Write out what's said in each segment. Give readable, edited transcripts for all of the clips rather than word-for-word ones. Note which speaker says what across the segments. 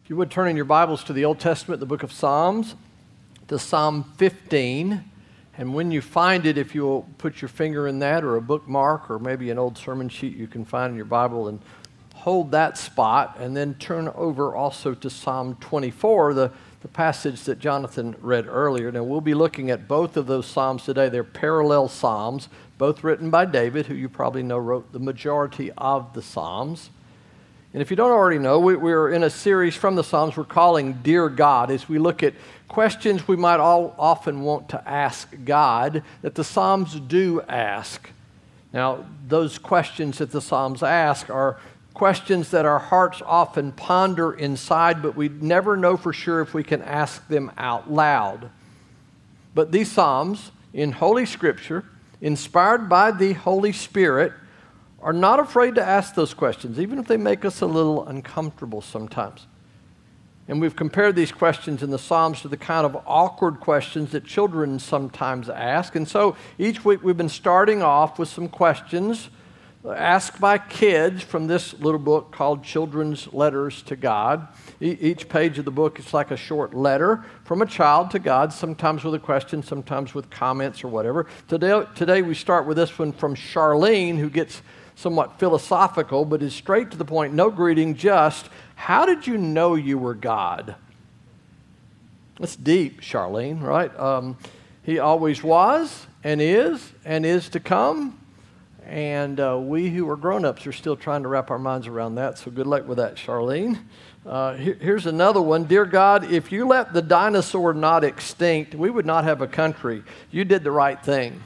Speaker 1: If you would turn in your Bibles to the Old Testament, the book of Psalms, to Psalm 15. And when you find it, if you'll put your finger in that or a bookmark or maybe an old sermon sheet you can find in your Bible and hold that spot, and then turn over also to Psalm 24, the passage that Jonathan read earlier. Now, we'll be looking at both of those Psalms today. They're parallel Psalms, both written by David, who you probably know wrote the majority of the Psalms. And if you don't already know, we're in a series from the Psalms we're calling Dear God, as we look at questions we might all often want to ask God that the Psalms do ask. Now, those questions that the Psalms ask are questions that our hearts often ponder inside, but we never know for sure if we can ask them out loud. But these Psalms, in Holy Scripture, inspired by the Holy Spirit, are not afraid to ask those questions, even if they make us a little uncomfortable sometimes. And we've compared these questions in the Psalms to the kind of awkward questions that children sometimes ask. And so each week we've been starting off with some questions asked by kids from this little book called Children's Letters to God. Each page of the book is like a short letter from a child to God, sometimes with a question, sometimes with comments or whatever. Today we start with this one from Charlene, who gets somewhat philosophical, but is straight to the point, no greeting, just, how did you know you were God? That's deep, Charlene, right? He always was and is to come. And we who are grown-ups are still trying to wrap our minds around that, so good luck with that, Charlene. Here's another one. Dear God, if you let the dinosaur not extinct, we would not have a country. You did the right thing.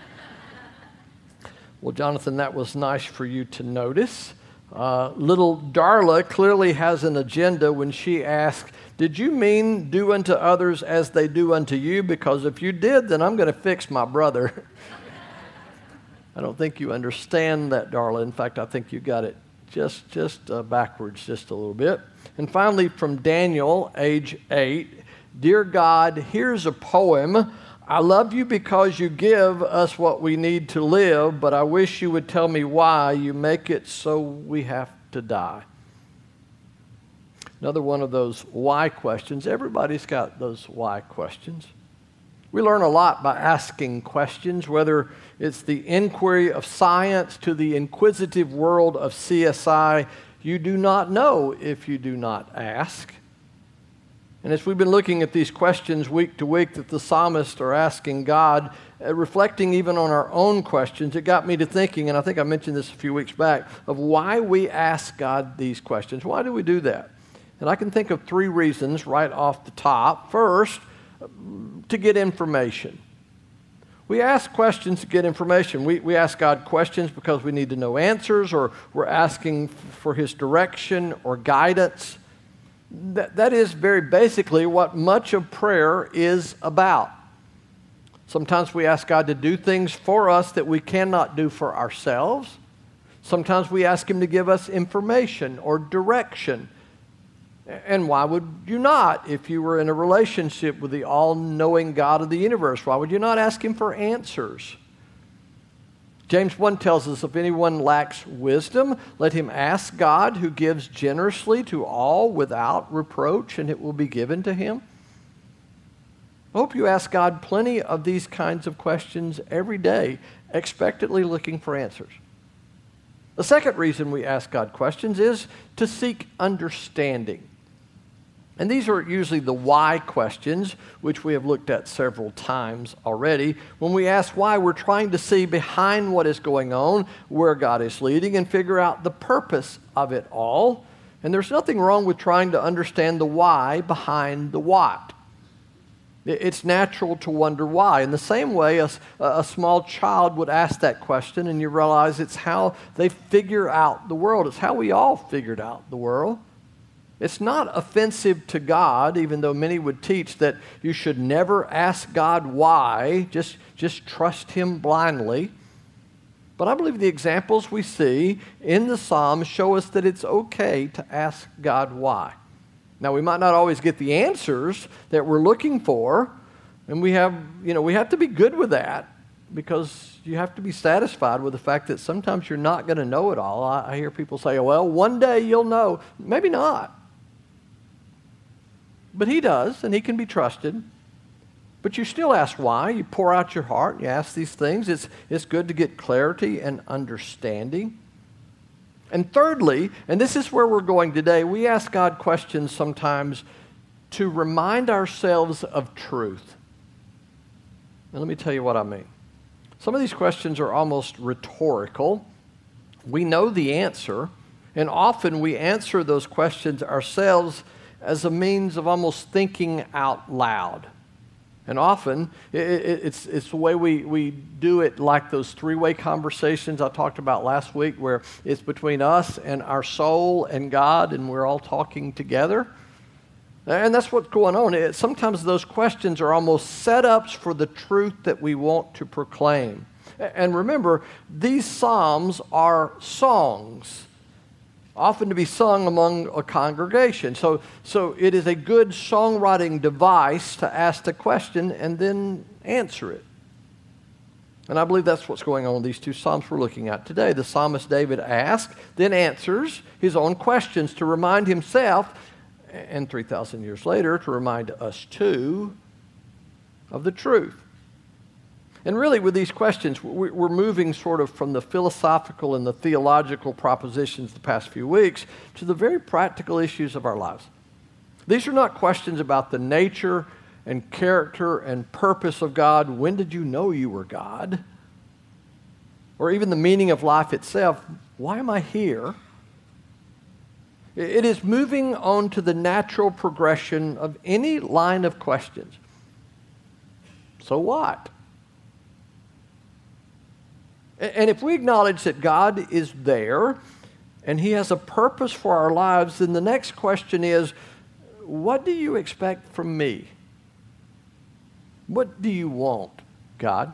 Speaker 1: Well, Jonathan, that was nice for you to notice. Little Darla clearly has an agenda when she asked, did you mean do unto others as they do unto you? Because if you did, then I'm going to fix my brother. I don't think you understand that, Darla. In fact, I think you got it just backwards just a little bit. And finally, from Daniel, age 8, Dear God, here's a poem. I love you because you give us what we need to live, but I wish you would tell me why you make it so we have to die. Another one of those why questions. Everybody's got those why questions. We learn a lot by asking questions, whether it's the inquiry of science to the inquisitive world of CSI. You do not know if you do not ask. And as we've been looking at these questions week to week that the psalmists are asking God, reflecting even on our own questions, it got me to thinking, and I think I mentioned this a few weeks back, of why we ask God these questions. Why do we do that? And I can think of three reasons right off the top. First, to get information. We ask questions to get information. We ask God questions because we need to know answers, or we're asking for His direction or guidance. That is very basically what much of prayer is about. Sometimes we ask God to do things for us that we cannot do for ourselves. Sometimes we ask Him to give us information or direction. And why would you not? If you were in a relationship with the all-knowing God of the universe, why would you not ask Him for answers? James 1 tells us, if anyone lacks wisdom, let him ask God, who gives generously to all without reproach, and it will be given to him. I hope you ask God plenty of these kinds of questions every day, expectantly looking for answers. The second reason we ask God questions is to seek understanding. And these are usually the why questions, which we have looked at several times already. When we ask why, we're trying to see behind what is going on, where God is leading, and figure out the purpose of it all. And there's nothing wrong with trying to understand the why behind the what. It's natural to wonder why. In the same way, a small child would ask that question, and you realize it's how they figure out the world. It's how we all figured out the world. It's not offensive to God, even though many would teach that you should never ask God why, just trust Him blindly. But I believe the examples we see in the Psalms show us that it's okay to ask God why. Now, we might not always get the answers that we're looking for, and we have to be good with that, because you have to be satisfied with the fact that sometimes you're not going to know it all. I hear people say, well, one day you'll know. Maybe not. But he does, and he can be trusted. But you still ask why. You pour out your heart. You ask these things. It's good to get clarity and understanding. And thirdly, and this is where we're going today, we ask God questions sometimes to remind ourselves of truth. And let me tell you what I mean. Some of these questions are almost rhetorical. We know the answer, and often we answer those questions ourselves as a means of almost thinking out loud. And often, it's the way we do it, like those three-way conversations I talked about last week, where it's between us and our soul and God, and we're all talking together. And that's what's going on. Sometimes those questions are almost setups for the truth that we want to proclaim. And remember, these psalms are songs, often to be sung among a congregation. So it is a good songwriting device to ask the question and then answer it. And I believe that's what's going on in these two psalms we're looking at today. The psalmist David asks, then answers his own questions to remind himself, and 3,000 years later, to remind us too of the truth. And really, with these questions, we're moving sort of from the philosophical and the theological propositions the past few weeks to the very practical issues of our lives. These are not questions about the nature and character and purpose of God. When did you know you were God? Or even the meaning of life itself. Why am I here? It is moving on to the natural progression of any line of questions. So what? And if we acknowledge that God is there and He has a purpose for our lives, then the next question is, what do you expect from me? What do you want, God?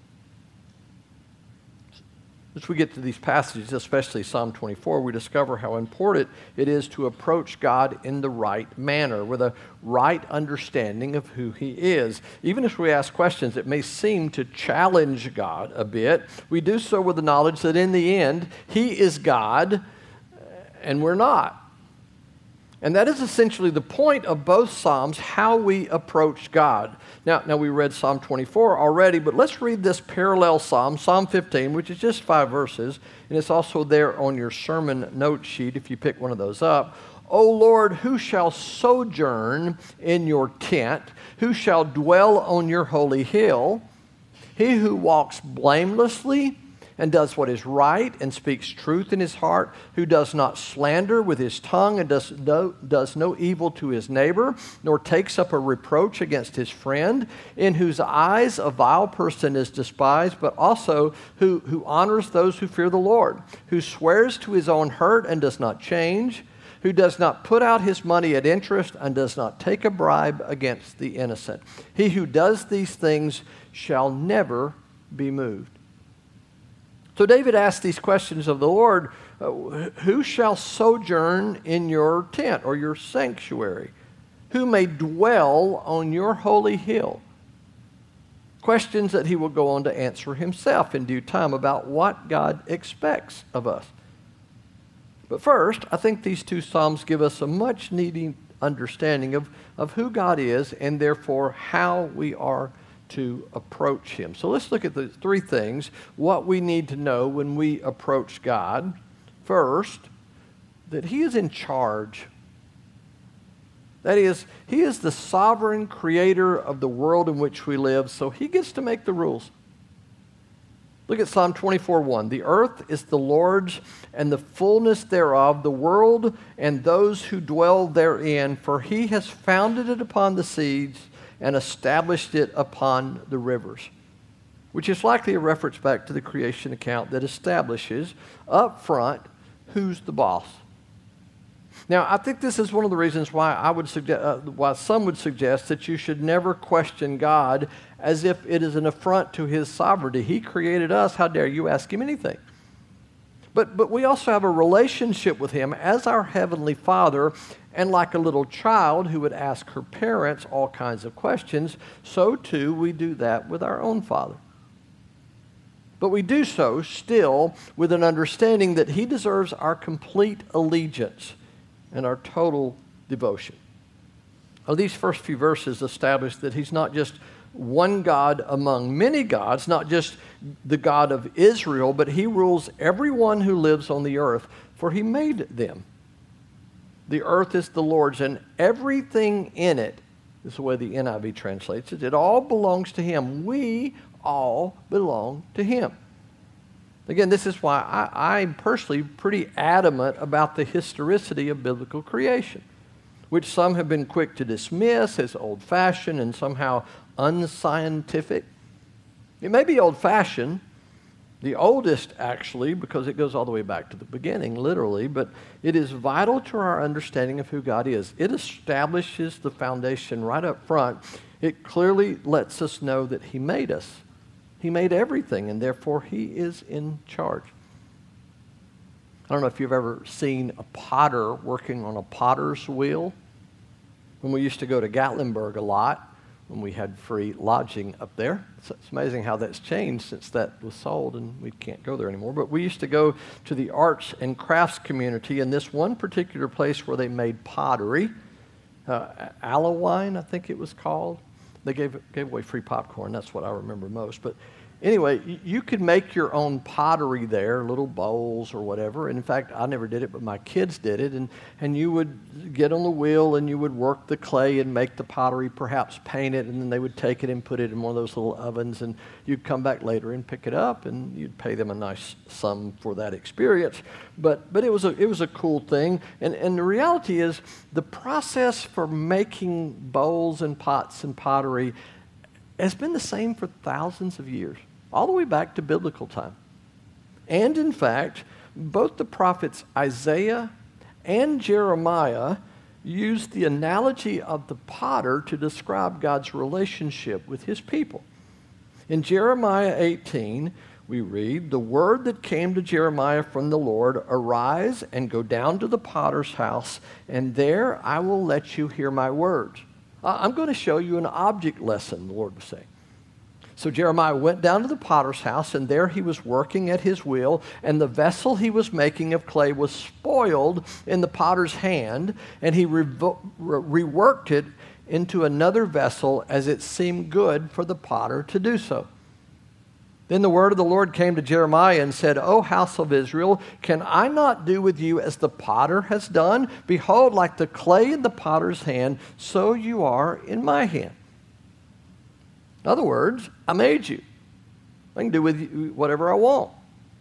Speaker 1: As we get to these passages, especially Psalm 24, we discover how important it is to approach God in the right manner, with a right understanding of who He is. Even if we ask questions that may seem to challenge God a bit, we do so with the knowledge that in the end, He is God and we're not. And that is essentially the point of both Psalms, how we approach God. Now we read Psalm 24 already, but let's read this parallel Psalm, Psalm 15, which is just 5 verses, and it's also there on your sermon note sheet if you pick one of those up. O Lord, who shall sojourn in your tent? Who shall dwell on your holy hill? He who walks blamelessly and does what is right and speaks truth in his heart, who does not slander with his tongue and does no evil to his neighbor, nor takes up a reproach against his friend, in whose eyes a vile person is despised, but also who honors those who fear the Lord, who swears to his own hurt and does not change, who does not put out his money at interest and does not take a bribe against the innocent. He who does these things shall never be moved. So David asked these questions of the Lord, who shall sojourn in your tent or your sanctuary? Who may dwell on your holy hill? Questions that he will go on to answer himself in due time about what God expects of us. But first, I think these two Psalms give us a much needed understanding of who God is and therefore how we are to approach Him. So let's look at the 3 things, what we need to know when we approach God. First, that He is in charge. That is, He is the sovereign creator of the world in which we live, so He gets to make the rules. Look at Psalm 24:1. The earth is the Lord's and the fullness thereof, the world and those who dwell therein, for He has founded it upon the seas and established it upon the rivers, which is likely a reference back to the creation account that establishes up front who's the boss. Now, I think this is one of the reasons why why some would suggest that you should never question God as if it is an affront to His sovereignty. He created us. How dare you ask Him anything? But we also have a relationship with Him as our Heavenly Father, and like a little child who would ask her parents all kinds of questions, so too we do that with our own Father. But we do so still with an understanding that He deserves our complete allegiance and our total devotion. these first few verses establish that he's not just one God among many gods, not just the God of Israel, but he rules everyone who lives on the earth, for he made them. The earth is the Lord's, and everything in it, this is the way the NIV translates it, it all belongs to him. We all belong to him. Again, this is why I'm personally pretty adamant about the historicity of biblical creation, which some have been quick to dismiss as old-fashioned and somehow unscientific. It may be old-fashioned, the oldest actually, because it goes all the way back to the beginning, literally, but it is vital to our understanding of who God is. It establishes the foundation right up front. It clearly lets us know that he made us. He made everything, and therefore he is in charge. I don't know if you've ever seen a potter working on a potter's wheel. When we used to go to Gatlinburg a lot, when we had free lodging up there. So it's amazing how that's changed since that was sold and we can't go there anymore. But we used to go to the arts and crafts community in this one particular place where they made pottery. Allowine, I think it was called. They gave away free popcorn. That's what I remember most. But anyway, you could make your own pottery there, little bowls or whatever. And in fact, I never did it, but my kids did it. And you would get on the wheel and you would work the clay and make the pottery, perhaps paint it, and then they would take it and put it in one of those little ovens. And you'd come back later and pick it up, and you'd pay them a nice sum for that experience. But it was a cool thing. And the reality is, the process for making bowls and pots and pottery has been the same for thousands of years, all the way back to biblical time. And in fact, both the prophets Isaiah and Jeremiah used the analogy of the potter to describe God's relationship with his people. In Jeremiah 18, we read, "The word that came to Jeremiah from the Lord, arise and go down to the potter's house, and there I will let you hear my words." I'm going to show you an object lesson, the Lord was saying. So Jeremiah went down to the potter's house, and there he was working at his wheel, and the vessel he was making of clay was spoiled in the potter's hand, and he reworked it into another vessel as it seemed good for the potter to do so. Then the word of the Lord came to Jeremiah and said, "O house of Israel, can I not do with you as the potter has done? Behold, like the clay in the potter's hand, so you are in my hand." In other words, I made you. I can do with you whatever I want.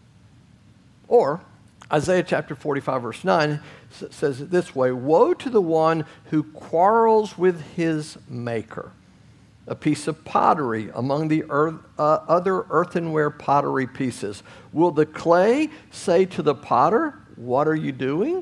Speaker 1: Or, Isaiah chapter 45, verse 9 says it this way, "Woe to the one who quarrels with his maker. A piece of pottery among the other earthenware pottery pieces. Will the clay say to the potter, 'What are you doing?'"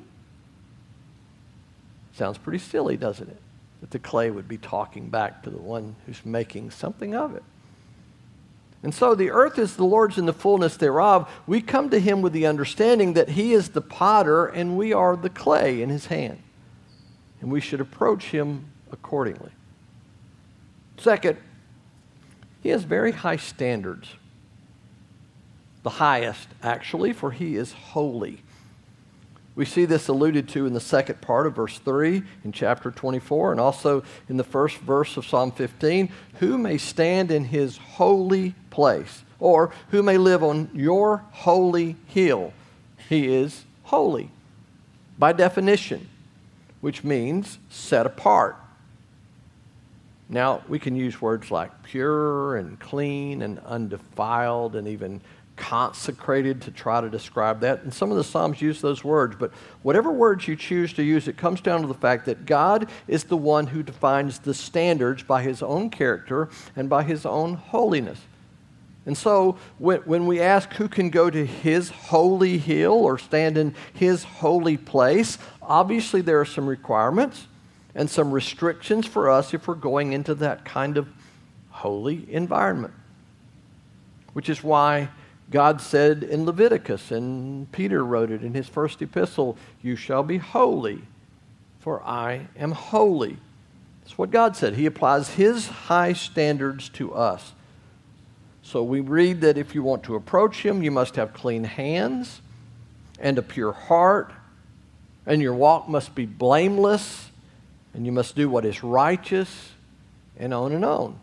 Speaker 1: Sounds pretty silly, doesn't it? That the clay would be talking back to the one who's making something of it. And so the earth is the Lord's and the fullness thereof. We come to him with the understanding that he is the potter and we are the clay in his hand. And we should approach him accordingly. Second, he has very high standards. The highest, actually, for he is holy. We see this alluded to in the second part of verse 3 in chapter 24, and also in the first verse of Psalm 15. Who may stand in his holy place? Or who may live on your holy hill? He is holy, by definition, which means set apart. Now, we can use words like pure and clean and undefiled and even consecrated to try to describe that. And some of the Psalms use those words, but whatever words you choose to use, it comes down to the fact that God is the one who defines the standards by his own character and by his own holiness. And so when we ask who can go to his holy hill or stand in his holy place, obviously there are some requirements and some restrictions for us if we're going into that kind of holy environment. Which is why God said in Leviticus, and Peter wrote it in his first epistle, "You shall be holy, for I am holy." That's what God said. He applies his high standards to us. So we read that if you want to approach him, you must have clean hands and a pure heart, and your walk must be blameless, And you must do what is righteous and on and on.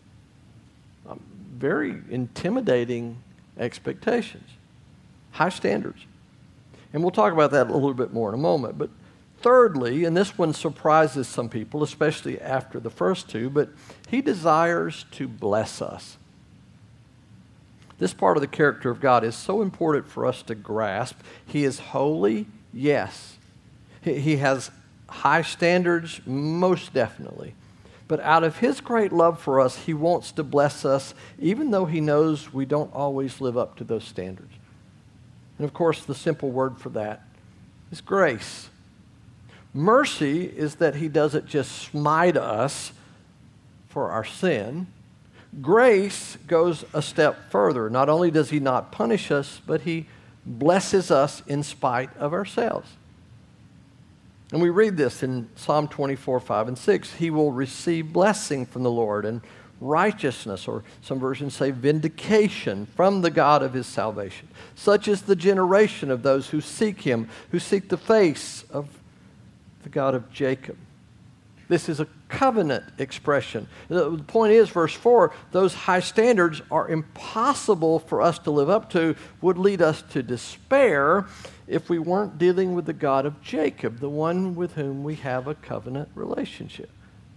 Speaker 1: Very intimidating expectations. High standards. And we'll talk about that a little bit more in a moment. But thirdly, and this one surprises some people, especially after the first two, but he desires to bless us. This part of the character of God is so important for us to grasp. He is holy, yes. He has high standards, most definitely. But out of his great love for us, he wants to bless us, even though he knows we don't always live up to those standards. And of course, the simple word for that is grace. Mercy is that he doesn't just smite us for our sin. Grace goes a step further. Not only does he not punish us, but he blesses us in spite of ourselves. And we read this in Psalm 24, 5 and 6. He will receive blessing from the Lord and righteousness, or some versions say vindication, from the God of his salvation. Such is the generation of those who seek him, who seek the face of the God of Jacob. This is a covenant expression. The point is, verse 4, those high standards are impossible for us to live up to, would lead us to despair if we weren't dealing with the God of Jacob, the one with whom we have a covenant relationship.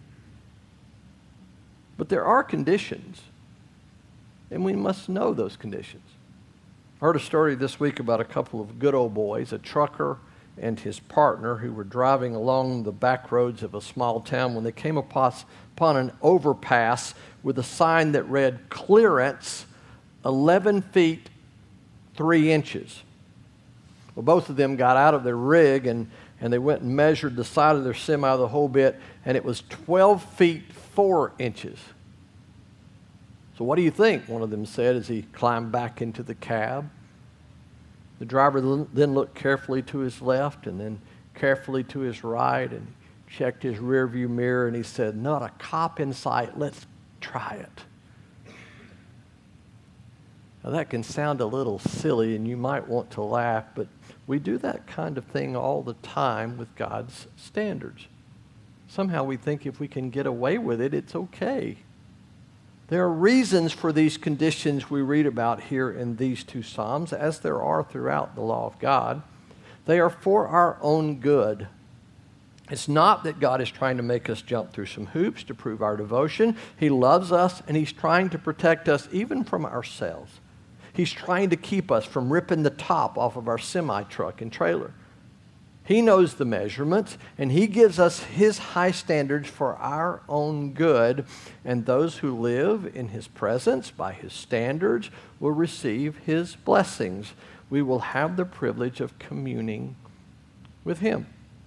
Speaker 1: But there are conditions, and we must know those conditions. I heard a story this week about a couple of good old boys, a trucker and his partner, who were driving along the back roads of a small town when they came upon an overpass with a sign that read, "Clearance 11 feet 3 inches." Well, both of them got out of their rig and they went and measured the side of their semi the whole bit, and it was 12 feet 4 inches. So what do you think? One of them said as he climbed back into the cab. The driver then looked carefully to his left and then carefully to his right and checked his rearview mirror, and he said, "Not a cop in sight. Let's try it." Now that can sound a little silly and you might want to laugh, but we do that kind of thing all the time with God's standards. Somehow we think if we can get away with it, it's okay. There are reasons for these conditions we read about here in these two Psalms, as there are throughout the law of God. They are for our own good. It's not that God is trying to make us jump through some hoops to prove our devotion. He loves us, and he's trying to protect us even from ourselves. He's trying to keep us from ripping the top off of our semi-truck and trailer. He knows the measurements, and he gives us his high standards for our own good, and those who live in his presence by his standards will receive his blessings. We will have the privilege of communing with him.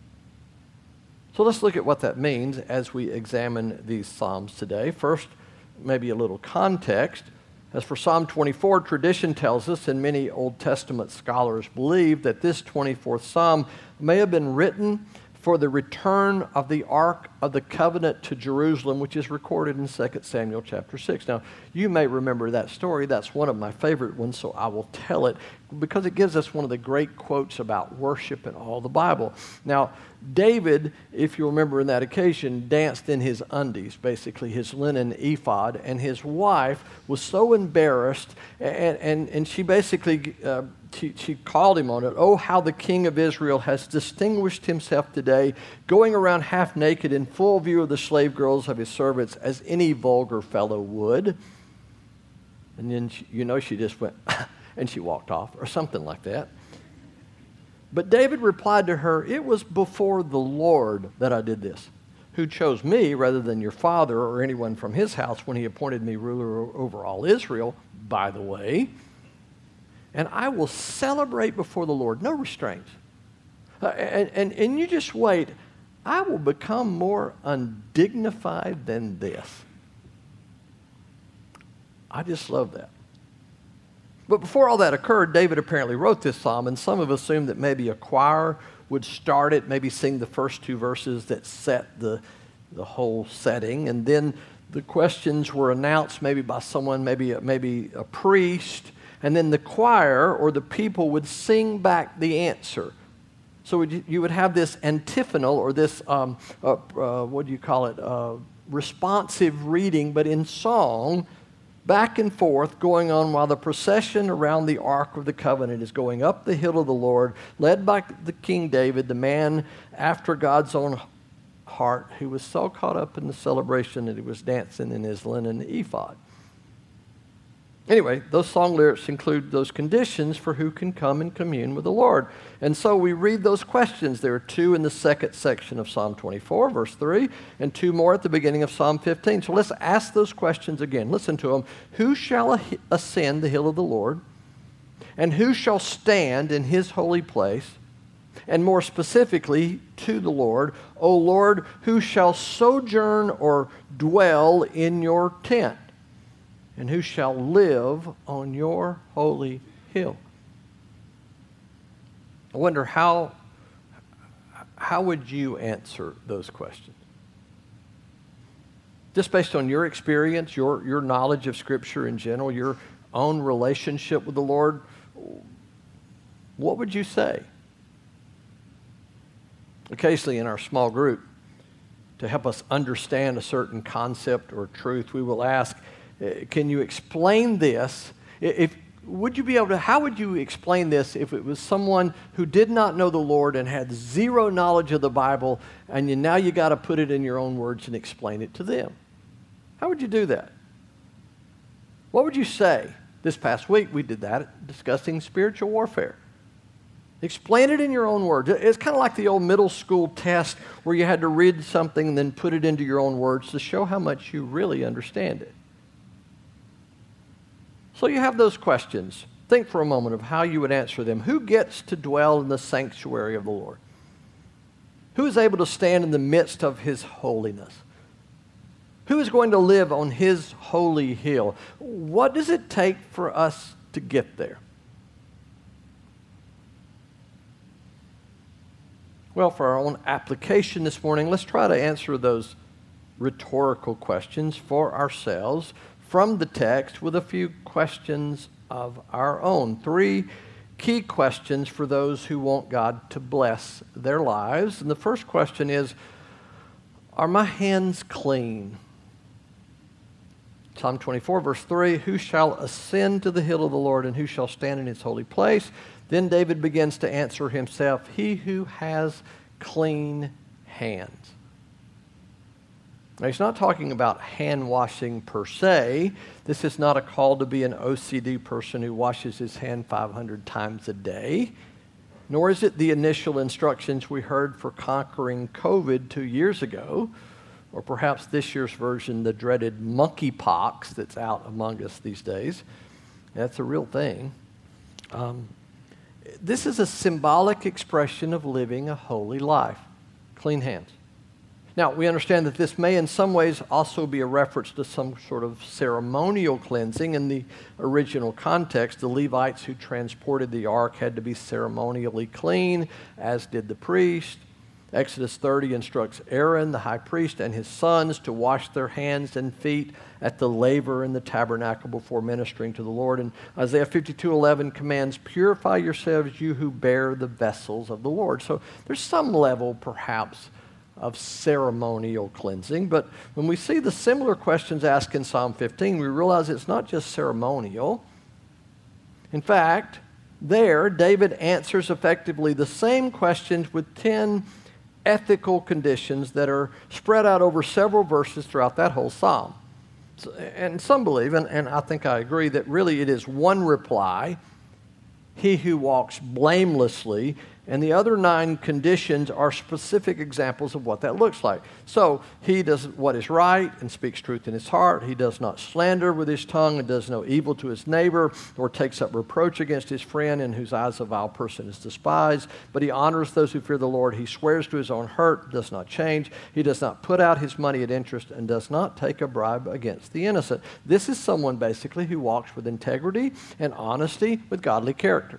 Speaker 1: So let's look at what that means as we examine these Psalms today. First, maybe a little context. As for Psalm 24, tradition tells us, and many Old Testament scholars believe, that this 24th Psalm may have been written for the return of the Ark of the Covenant to Jerusalem, which is recorded in 2 Samuel chapter 6. Now, you may remember that story. That's one of my favorite ones, so I will tell it because it gives us one of the great quotes about worship in all the Bible. Now, David, if you remember in that occasion, danced in his undies, basically his linen ephod, and his wife was so embarrassed, and she basically she called him on it. "Oh, how the king of Israel has distinguished himself today, going around half naked in full view of the slave girls of his servants, as any vulgar fellow would." And then, she just went, and she walked off, or something like that. But David replied to her, "It was before the Lord that I did this, who chose me rather than your father or anyone from his house when he appointed me ruler over all Israel, by the way. And I will celebrate before the Lord." No restraints. And you just wait. I will become more undignified than this. I just love that. But before all that occurred, David apparently wrote this psalm, and some have assumed that maybe a choir would start it, maybe sing the first two verses that set the whole setting, and then the questions were announced maybe by someone, maybe a priest, and then the choir or the people would sing back the answer. So you would have this antiphonal, or this, what do you call it, responsive reading, but in song, back and forth, going on while the procession around the Ark of the Covenant is going up the hill of the Lord, led by the King David, the man after God's own heart, who was so caught up in the celebration that he was dancing in his linen ephod. Anyway, those song lyrics include those conditions for who can come and commune with the Lord. And so we read those questions. There are two in the second section of Psalm 24, verse 3, and two more at the beginning of Psalm 15. So let's ask those questions again. Listen to them. Who shall ascend the hill of the Lord? And who shall stand in his holy place? And more specifically, to the Lord, O Lord, who shall sojourn or dwell in your tent? And who shall live on your holy hill? I wonder how would you answer those questions? Just based on your experience, your knowledge of Scripture in general, your own relationship with the Lord, what would you say? Occasionally in our small group, to help us understand a certain concept or truth, we will ask, can you explain this? How would you explain this if it was someone who did not know the Lord and had zero knowledge of the Bible, and now you got to put it in your own words and explain it to them? How would you do that? What would you say? This past week we did that, discussing spiritual warfare. Explain it in your own words. It's kind of like the old middle school test where you had to read something and then put it into your own words to show how much you really understand it. So you have those questions. Think for a moment of how you would answer them. Who gets to dwell in the sanctuary of the Lord? Who is able to stand in the midst of his holiness? Who is going to live on his holy hill? What does it take for us to get there? Well, for our own application this morning, let's try to answer those rhetorical questions for ourselves from the text with a few questions of our own. 3 key questions for those who want God to bless their lives. And the first question is, are my hands clean? Psalm 24, verse 3, who shall ascend to the hill of the Lord, and who shall stand in his holy place? Then David begins to answer himself, he who has clean hands. Now, he's not talking about hand washing per se. This is not a call to be an OCD person who washes his hand 500 times a day. Nor is it the initial instructions we heard for conquering COVID 2 years ago, or perhaps this year's version, the dreaded monkeypox that's out among us these days. That's a real thing. This is a symbolic expression of living a holy life. Clean hands. Now, we understand that this may in some ways also be a reference to some sort of ceremonial cleansing. In the original context, the Levites who transported the ark had to be ceremonially clean, as did the priest. Exodus 30 instructs Aaron, the high priest, and his sons to wash their hands and feet at the laver in the tabernacle before ministering to the Lord. And Isaiah 52:11 commands, purify yourselves, you who bear the vessels of the Lord. So there's some level, perhaps, of ceremonial cleansing. But when we see the similar questions asked in Psalm 15, we realize it's not just ceremonial. In fact, there, David answers effectively the same questions with 10 ethical conditions that are spread out over several verses throughout that whole psalm. And some believe, and I think I agree, that really it is one reply, he who walks blamelessly, and the other 9 conditions are specific examples of what that looks like. So he does what is right and speaks truth in his heart. He does not slander with his tongue and does no evil to his neighbor, or takes up reproach against his friend, in whose eyes a vile person is despised. But he honors those who fear the Lord. He swears to his own hurt, does not change. He does not put out his money at interest, and does not take a bribe against the innocent. This is someone basically who walks with integrity and honesty with godly character.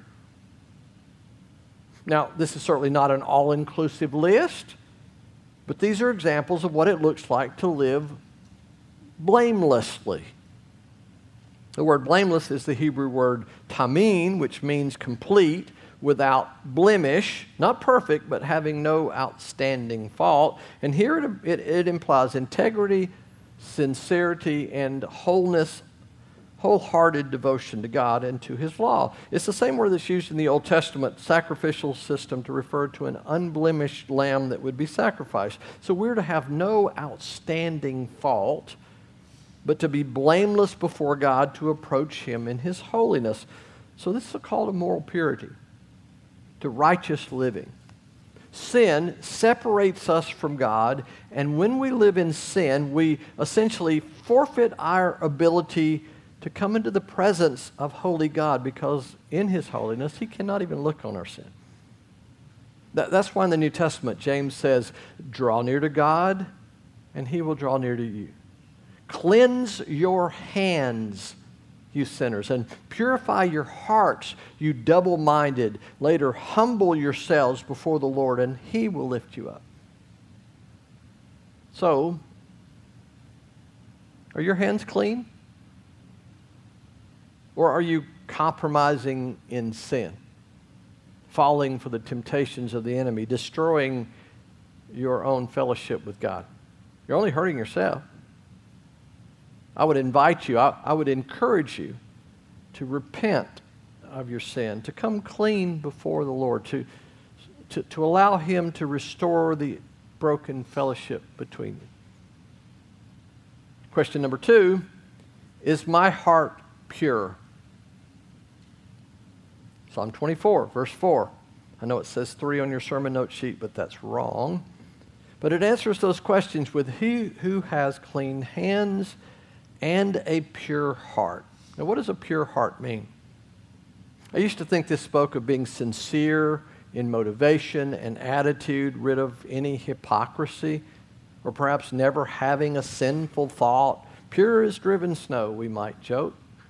Speaker 1: Now, this is certainly not an all-inclusive list, but these are examples of what it looks like to live blamelessly. The word blameless is the Hebrew word tamim, which means complete, without blemish, not perfect, but having no outstanding fault. And here it implies integrity, sincerity, and wholeness, wholehearted devotion to God and to His law. It's the same word that's used in the Old Testament sacrificial system to refer to an unblemished lamb that would be sacrificed. So we're to have no outstanding fault, but to be blameless before God, to approach Him in His holiness. So this is a call to moral purity, to righteous living. Sin separates us from God, and when we live in sin, we essentially forfeit our ability to come into the presence of holy God, because in His holiness, He cannot even look on our sin. That's why in the New Testament, James says, draw near to God, and He will draw near to you. Cleanse your hands, you sinners, and purify your hearts, you double-minded. Later, humble yourselves before the Lord, and He will lift you up. So, are your hands clean? Or are you compromising in sin, falling for the temptations of the enemy, destroying your own fellowship with God? You're only hurting yourself. I would invite you, I would encourage you to repent of your sin, to come clean before the Lord, to allow Him to restore the broken fellowship between you. Question number 2, is my heart pure? Psalm 24, verse 4. I know it says 3 on your sermon note sheet, but that's wrong. But it answers those questions with he who has clean hands and a pure heart. Now, what does a pure heart mean? I used to think this spoke of being sincere in motivation and attitude, rid of any hypocrisy, or perhaps never having a sinful thought. Pure as driven snow, we might joke.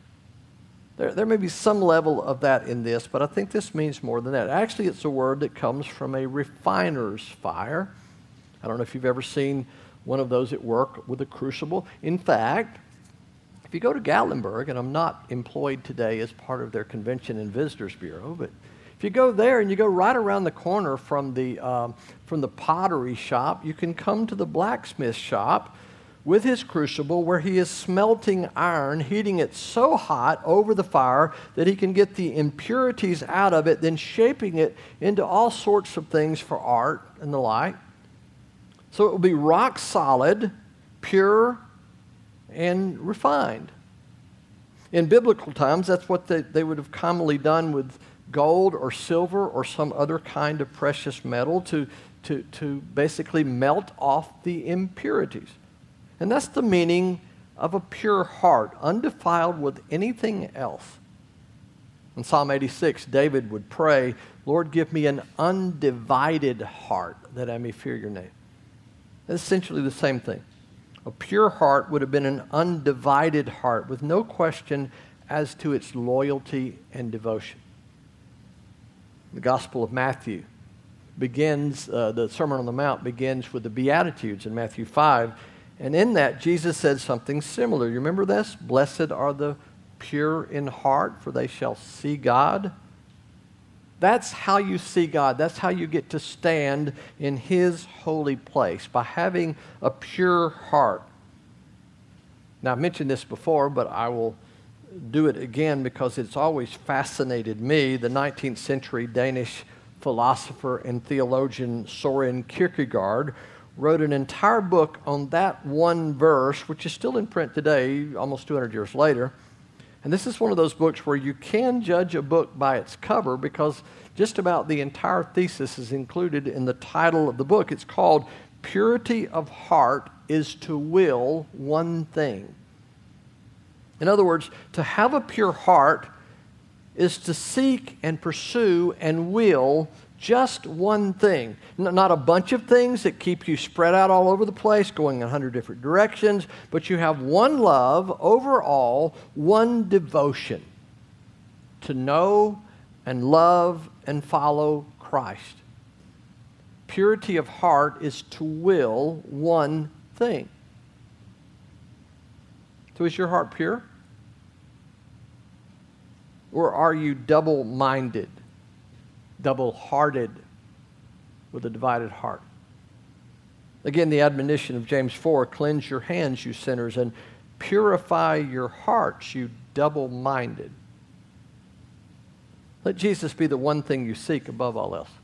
Speaker 1: There may be some level of that in this, but I think this means more than that. Actually, it's a word that comes from a refiner's fire. I don't know if you've ever seen one of those at work with a crucible. In fact, if you go to Gatlinburg, and I'm not employed today as part of their Convention and Visitors Bureau, but if you go there and you go right around the corner from the pottery shop, you can come to the blacksmith shop with his crucible where he is smelting iron, heating it so hot over the fire that he can get the impurities out of it, then shaping it into all sorts of things for art and the like. So it will be rock solid, pure, and refined. In biblical times, that's what they would have commonly done with gold or silver or some other kind of precious metal to basically melt off the impurities. And that's the meaning of a pure heart, undefiled with anything else. In Psalm 86, David would pray, Lord, give me an undivided heart that I may fear your name. It's essentially the same thing. A pure heart would have been an undivided heart with no question as to its loyalty and devotion. The Gospel of Matthew begins, the Sermon on the Mount begins with the Beatitudes in Matthew 5. And in that, Jesus said something similar. You remember this? Blessed are the pure in heart, for they shall see God. That's how you see God. That's how you get to stand in His holy place, by having a pure heart. Now, I've mentioned this before, but I will do it again because it's always fascinated me. The 19th century Danish philosopher and theologian Soren Kierkegaard wrote an entire book on that one verse, which is still in print today, almost 200 years later. And this is one of those books where you can judge a book by its cover, because just about the entire thesis is included in the title of the book. It's called Purity of Heart is to Will One Thing. In other words, to have a pure heart is to seek and pursue and will just one thing. Not a bunch of things that keep you spread out all over the place, going in 100 different directions, but you have one love overall, one devotion to know and love and follow Christ. Purity of heart is to will one thing. So is your heart pure? Or are you double-minded? double-hearted with a divided heart. Again, the admonition of James 4, cleanse your hands, you sinners, and purify your hearts, you double-minded. Let Jesus be the one thing you seek above all else.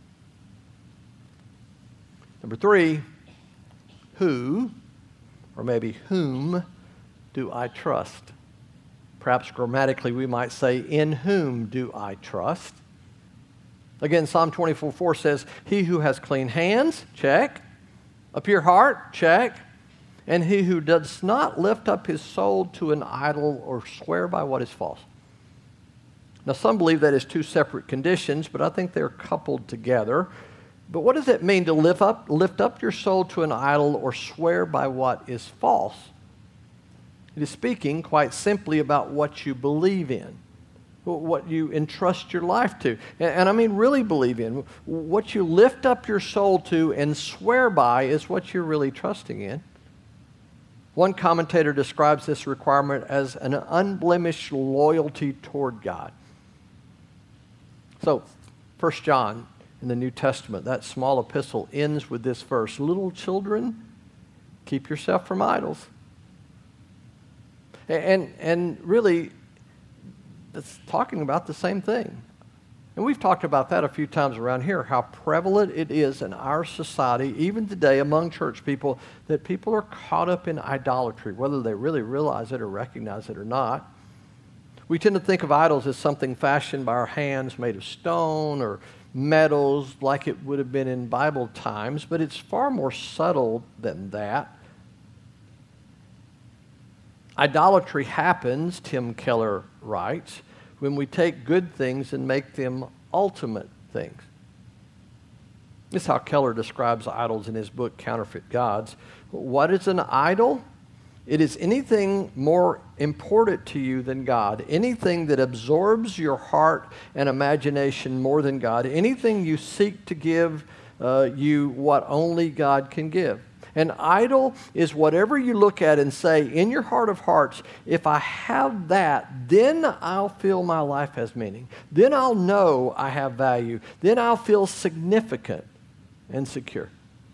Speaker 1: Number 3, who, or maybe whom, do I trust? Perhaps grammatically we might say, in whom do I trust? Again, Psalm 24:4 says, he who has clean hands, check. A pure heart, check. And he who does not lift up his soul to an idol or swear by what is false. Now, some believe that is two separate conditions, but I think they're coupled together. But what does it mean to lift up your soul to an idol or swear by what is false? It is speaking quite simply about what you believe in, what you entrust your life to. And I mean really believe in. What you lift up your soul to and swear by is what you're really trusting in. One commentator describes this requirement as an unblemished loyalty toward God. So, 1 John in the New Testament, that small epistle ends with this verse, little children, keep yourself from idols. And really, it's talking about the same thing. And we've talked about that a few times around here, how prevalent it is in our society, even today among church people, that people are caught up in idolatry, whether they really realize it or recognize it or not. We tend to think of idols as something fashioned by our hands, made of stone or metals, like it would have been in Bible times, but it's far more subtle than that. Idolatry happens, Tim Keller writes, when we take good things and make them ultimate things. This is how Keller describes idols in his book, Counterfeit Gods. What is an idol? It is anything more important to you than God, anything that absorbs your heart and imagination more than God, anything you seek to give you what only God can give. An idol is whatever you look at and say in your heart of hearts, if I have that, then I'll feel my life has meaning. Then I'll know I have value. Then I'll feel significant and secure.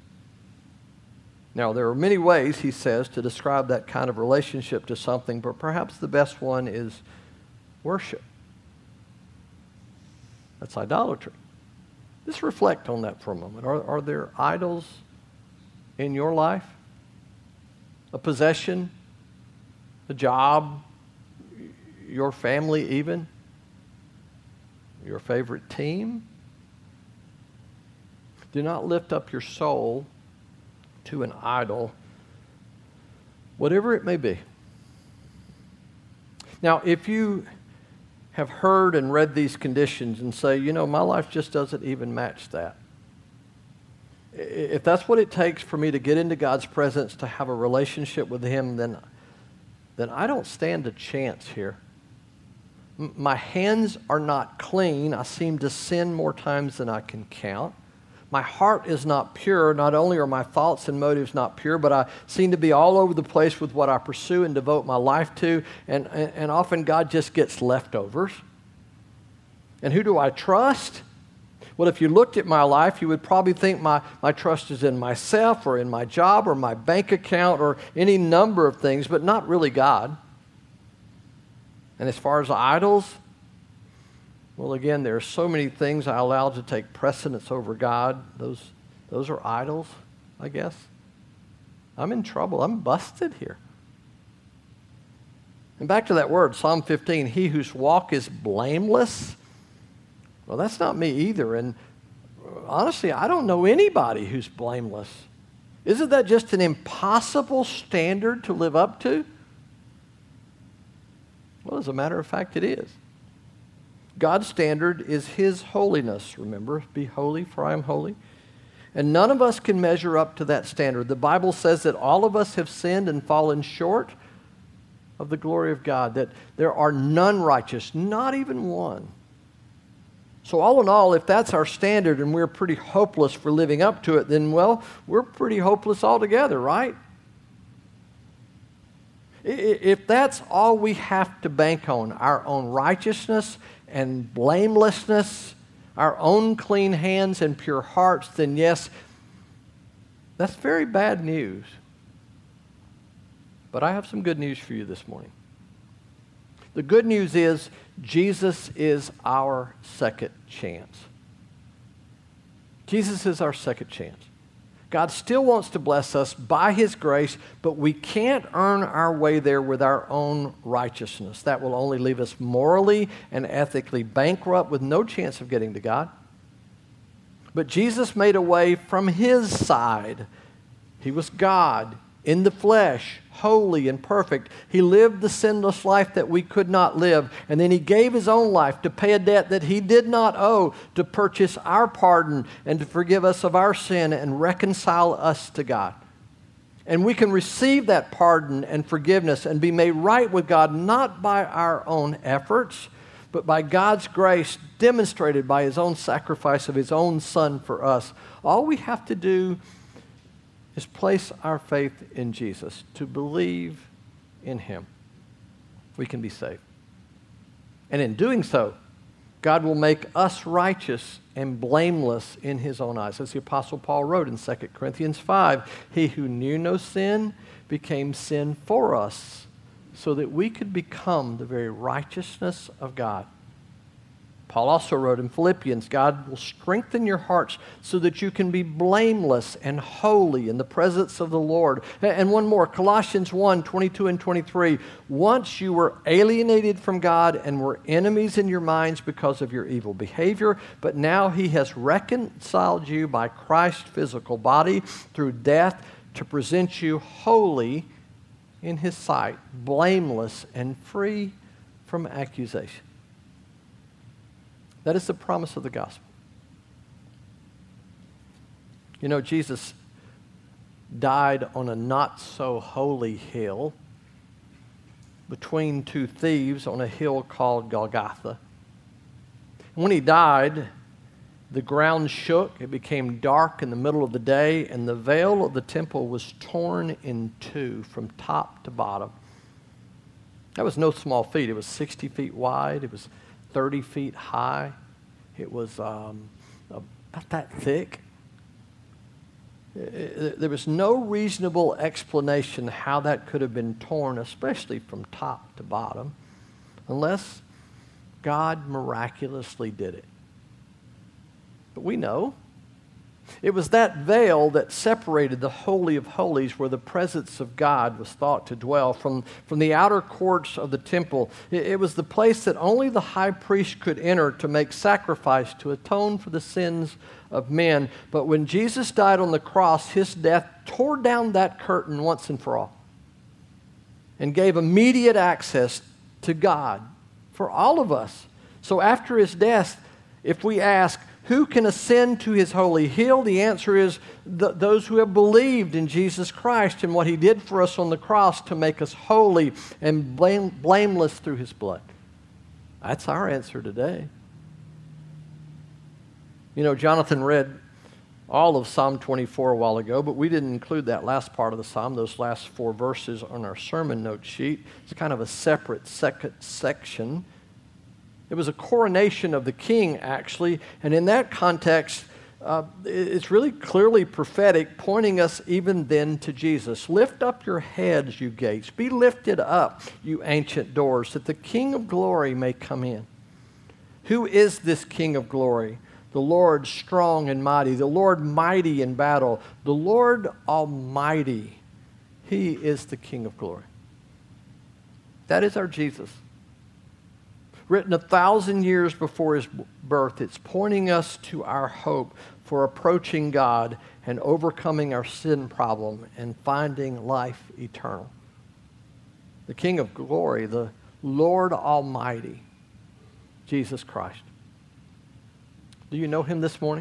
Speaker 1: Now, there are many ways, he says, to describe that kind of relationship to something, but perhaps the best one is worship. That's idolatry. Just reflect on that for a moment. Are there idols in your life? A possession, a job, your family even, your favorite team? Do not lift up your soul to an idol, whatever it may be. Now, if you have heard and read these conditions and say, you know, my life just doesn't even match that. If that's what it takes for me to get into God's presence, to have a relationship with Him, then I don't stand a chance here. My hands are not clean. I seem to sin more times than I can count. My heart is not pure. Not only are my thoughts and motives not pure, but I seem to be all over the place with what I pursue and devote my life to, and often God just gets leftovers. And who do I trust? Well, if you looked at my life, you would probably think my trust is in myself or in my job or my bank account or any number of things, but not really God. And as far as idols, well, again, there are so many things I allow to take precedence over God. Those are idols, I guess. I'm in trouble. I'm busted here. And back to that word, Psalm 15, he whose walk is blameless. Well, that's not me either. And honestly, I don't know anybody who's blameless. Isn't that just an impossible standard to live up to? Well, as a matter of fact, it is. God's standard is His holiness. Remember, be holy, for I am holy. And none of us can measure up to that standard. The Bible says that all of us have sinned and fallen short of the glory of God, that there are none righteous, not even one. So all in all, if that's our standard and we're pretty hopeless for living up to it, then, well, we're pretty hopeless altogether, right? If that's all we have to bank on, our own righteousness and blamelessness, our own clean hands and pure hearts, then yes, that's very bad news. But I have some good news for you this morning. The good news is Jesus is our second chance. Jesus is our second chance. God still wants to bless us by His grace, but we can't earn our way there with our own righteousness. That will only leave us morally and ethically bankrupt with no chance of getting to God. But Jesus made a way from His side. He was God in the flesh, holy and perfect. He lived the sinless life that we could not live. And then He gave His own life to pay a debt that He did not owe, to purchase our pardon and to forgive us of our sin and reconcile us to God. And we can receive that pardon and forgiveness and be made right with God, not by our own efforts, but by God's grace demonstrated by His own sacrifice of His own Son for us. All we have to do is place our faith in Jesus, to believe in Him. We can be saved. And in doing so, God will make us righteous and blameless in His own eyes. As the Apostle Paul wrote in 2 Corinthians 5, He who knew no sin became sin for us, so that we could become the very righteousness of God. Paul also wrote in Philippians, God will strengthen your hearts so that you can be blameless and holy in the presence of the Lord. And one more, Colossians 1, 22 and 23. Once you were alienated from God and were enemies in your minds because of your evil behavior, but now He has reconciled you by Christ's physical body through death to present you holy in His sight, blameless and free from accusation. That is the promise of the gospel. You know, Jesus died on a not-so-holy hill between two thieves on a hill called Golgotha. And when He died, the ground shook. It became dark in the middle of the day, and the veil of the temple was torn in two from top to bottom. That was no small feat. It was 60 feet wide. It was 30 feet high. It was about that thick. There was no reasonable explanation how that could have been torn, especially from top to bottom, unless God miraculously did it. But we know it was that veil that separated the Holy of Holies, where the presence of God was thought to dwell, from the outer courts of the temple. It was the place that only the high priest could enter to make sacrifice to atone for the sins of men. But when Jesus died on the cross, His death tore down that curtain once and for all and gave immediate access to God for all of us. So after His death, if we ask, who can ascend to His holy hill? The answer is those who have believed in Jesus Christ and what He did for us on the cross to make us holy and blameless through His blood. That's our answer today. You know, Jonathan read all of Psalm 24 a while ago, but we didn't include that last part of the psalm, those last 4 verses on our sermon note sheet. It's kind of a separate second section. It was a coronation of the king, actually, and in that context, it's really clearly prophetic, pointing us even then to Jesus. Lift up your heads, you gates. Be lifted up, you ancient doors, that the King of glory may come in. Who is this King of glory? The Lord strong and mighty, the Lord mighty in battle, the Lord almighty. He is the King of glory. That is our Jesus. Written 1,000 years before His birth, it's pointing us to our hope for approaching God and overcoming our sin problem and finding life eternal. The King of glory, the Lord Almighty, Jesus Christ. Do you know Him this morning?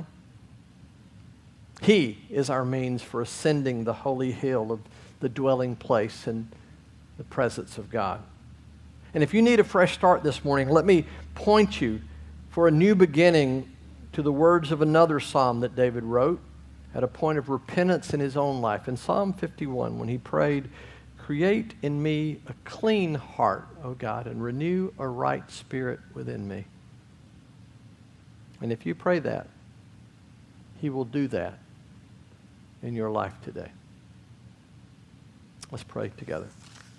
Speaker 1: He is our means for ascending the holy hill of the dwelling place and the presence of God. And if you need a fresh start this morning, let me point you for a new beginning to the words of another psalm that David wrote at a point of repentance in his own life. In Psalm 51, when he prayed, "Create in me a clean heart, O God, and renew a right spirit within me." And if you pray that, He will do that in your life today. Let's pray together.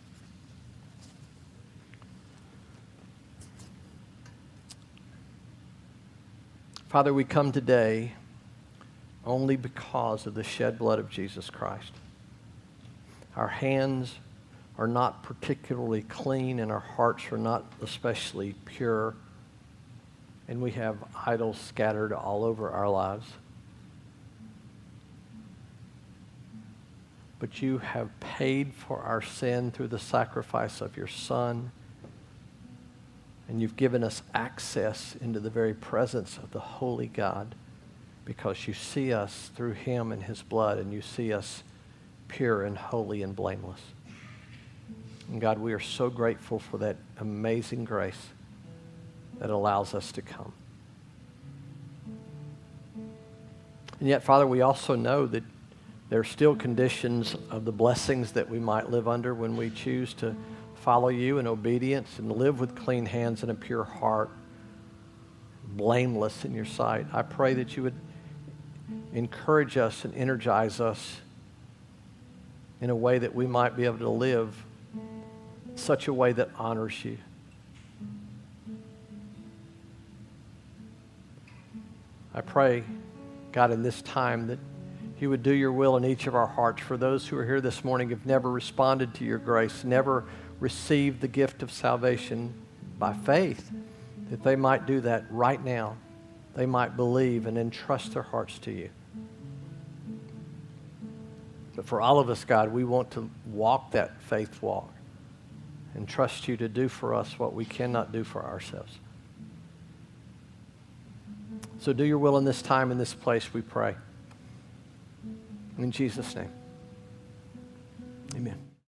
Speaker 1: Father, we come today only because of the shed blood of Jesus Christ. Our hands are not particularly clean and our hearts are not especially pure, and we have idols scattered all over our lives. But you have paid for our sin through the sacrifice of your Son, and you've given us access into the very presence of the holy God because you see us through him and his blood, and you see us pure and holy and blameless. And God, we are so grateful for that amazing grace that allows us to come. And yet, Father, we also know that there are still conditions of the blessings that we might live under when we choose to follow you in obedience and live with clean hands and a pure heart, blameless in your sight. I pray that you would encourage us and energize us in a way that we might be able to live such a way that honors you. I pray, God, in this time that you would do your will in each of our hearts. For those who are here this morning have never responded to your grace, never received the gift of salvation by faith, that they might do that right now. They might believe and entrust their hearts to you. But for all of us, God, we want to walk that faith walk and trust you to do for us what we cannot do for ourselves. So do your will in this time, in this place, we pray. In Jesus' name, amen.